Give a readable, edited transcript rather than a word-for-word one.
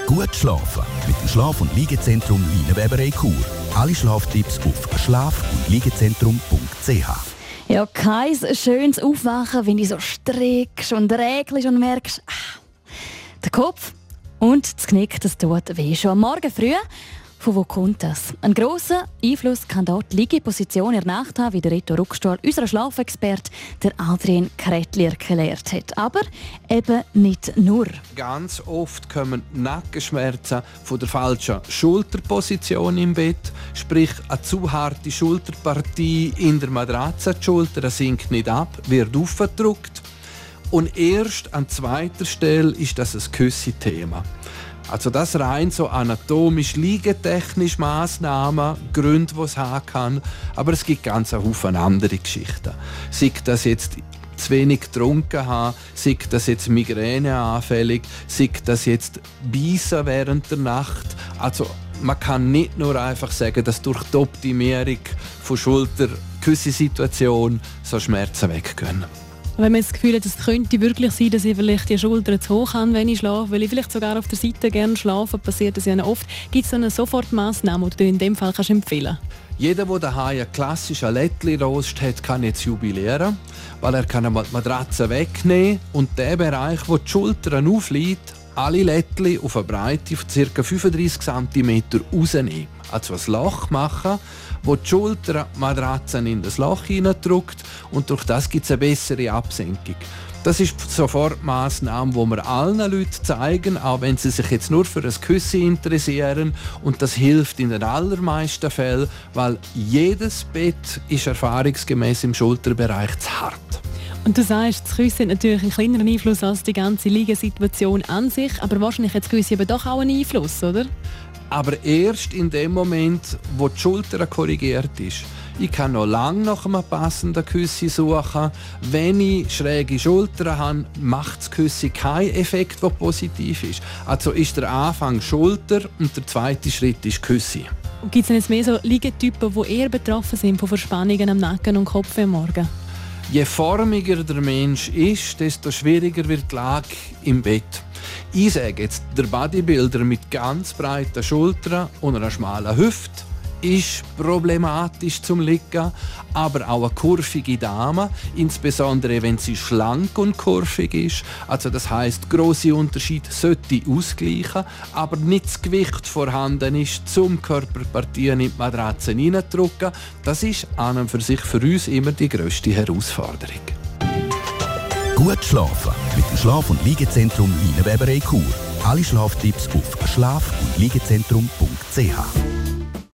Gut schlafen mit dem Schlaf- und Liegezentrum Leinenweberei Chur. Alle Schlaftipps auf schlaf- und liegezentrum.ch. Ja, kein schönes Aufwachen, wenn du so streckst und räkelst und merkst, der Kopf und das Knick, das tut weh. Schon am Morgen früh. Von wo kommt das? Ein grosser Einfluss kann dort die Liegeposition in der Nacht haben, wie der Reto Ruckstuhl, unser Schlafexperte, der Adrian Kretli, erklärt hat. Aber eben nicht nur. Ganz oft kommen Nackenschmerzen von der falschen Schulterposition im Bett. Sprich, eine zu harte Schulterpartie in der Matratze. Die Schulter sinkt nicht ab, wird aufgedrückt. Und erst an zweiter Stelle ist das ein Küsse-Thema. Also das rein so anatomisch, liegetechnisch Massnahmen, Gründe, die es haben kann. Aber es gibt ganz einen Haufen andere Geschichten. Sei das jetzt zu wenig getrunken haben, sei das jetzt Migräne anfällig, sei das jetzt Beißen während der Nacht. Also man kann nicht nur einfach sagen, dass durch die Optimierung von Schulter-Küsse-Situation so Schmerzen weggehen. Wenn man das Gefühl hat, es könnte wirklich sein, dass ich vielleicht die Schultern zu hoch habe, wenn ich schlafe, weil ich vielleicht sogar auf der Seite gerne schlafe, passiert das ja oft. Gibt es eine Sofortmaßnahme, die du in dem Fall empfehlen kannst? Jeder, der daheim einen klassischen Lättli-Rost hat, kann jetzt jubilieren, weil er kann die Matratze wegnehmen und den Bereich, wo die Schultern aufliegt, alle Lättli auf eine Breite von ca. 35 cm rausnehmen. Also ein Loch machen, wo die Schulter die Matratze in das Loch hineindrückt und durch das gibt es eine bessere Absenkung. Das ist die Sofortmaßnahme, die wir allen Leuten zeigen, auch wenn sie sich jetzt nur für ein Küsse interessieren. Und das hilft in den allermeisten Fällen, weil jedes Bett ist erfahrungsgemäß im Schulterbereich zu hart. Und du sagst, das Küssen hat natürlich einen kleineren Einfluss als die ganze Liegesituation an sich, aber wahrscheinlich hat das Küssen eben doch auch einen Einfluss, oder? Aber erst in dem Moment, wo die Schulter korrigiert ist. Ich kann noch lange nach einem passenden Küsse suchen. Wenn ich schräge Schultern habe, macht das Küsse keinen Effekt, der positiv ist. Also ist der Anfang Schulter und der zweite Schritt ist Küsse. Gibt es denn jetzt mehr so Liegetypen, die eher betroffen sind von Verspannungen am Nacken und Kopf am Morgen? Je formiger der Mensch ist, desto schwieriger wird die Lage im Bett. Ich sage jetzt, der Bodybuilder mit ganz breiten Schultern und einer schmalen Hüfte ist problematisch zum Liegen, aber auch eine kurvige Dame, insbesondere wenn sie schlank und kurvig ist. Also das heisst, grosse Unterschiede sollte ausgleichen, aber nicht das Gewicht vorhanden ist, zum Körperpartien in die Matratze hineinzudrücken. Das ist an und für sich für uns immer die grösste Herausforderung. Gut schlafen mit dem Schlaf- und Liegezentrum Leinenweberei Chur. Alle Schlaftipps auf schlaf- und liegezentrum.ch.